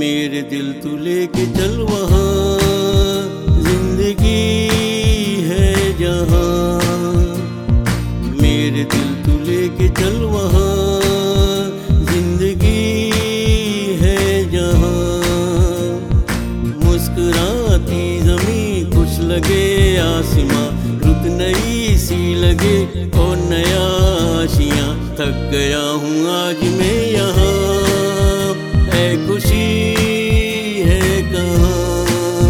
मेरे दिल तू लेके चल वहाँ, जिंदगी है जहाँ। मेरे दिल तू लेके चल वहाँ, जिंदगी है जहाँ। मुस्कुराती ज़मीं कुछ लगे आसमां, रुत नई सी लगे और नया आशियाँ। थक गया हूँ आज मैं यहाँ, है खुशी है कहाँ।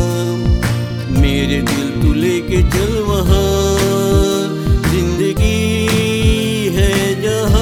मेरे दिल तू लेके चल वहाँ, जिंदगी है जहाँ।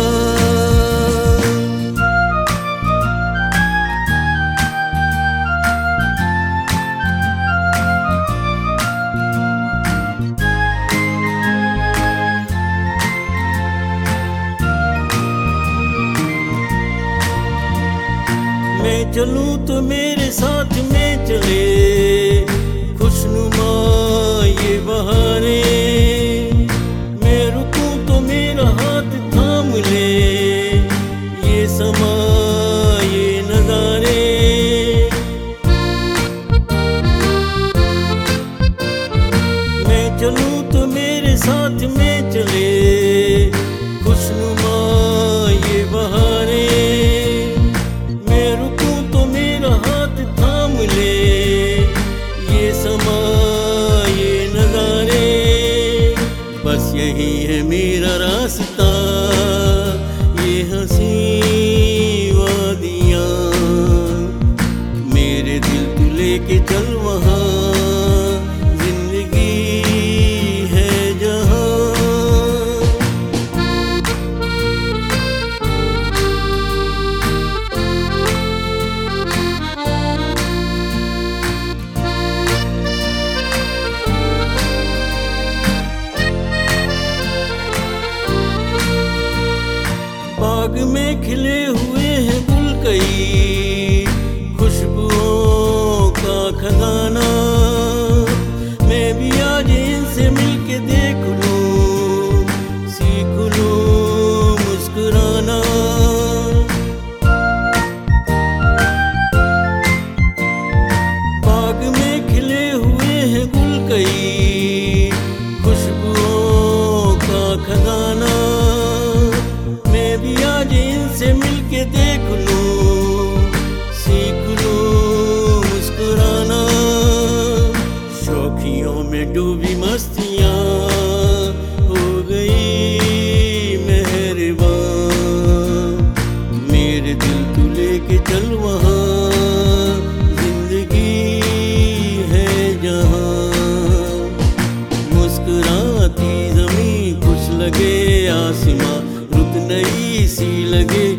मैं चलूं तो मेरे साथ में चले, खुशनुमा ये बहारे। मैं रुकूं तो मेरा हाथ थाम ले, ये समा ये नजारे। मैं चलूं तो मेरे साथ में चले, खुशनुमा ये बहारे। ये समा ये नजारे, बस यही है मेरा रास्ता, ये हंसी वादियाँ। मेरे दिल तू लेके चल वहाँ, जिंदगी है जहाँ। बाग में खिले हुए हैं गुल कई, खुशबुओं का खजाना। मैं भी आज इनसे मिलके देख लूं, सीख लूं मुस्कुराना। बाग में खिले हुए हैं गुल कई, खुशबुओं का खजाना। मैं भी आज इनसे मिलके देख लूं, सीख लूं मुस्कुराना। शौखियों में डूबी मस्तियाँ हो गई मेहरबान। मेरे दिल तू लेके चल वहाँ, जिंदगी है जहाँ। मुस्कुराती ज़मीं कुछ लगे आसमां, रुत नई सी लगे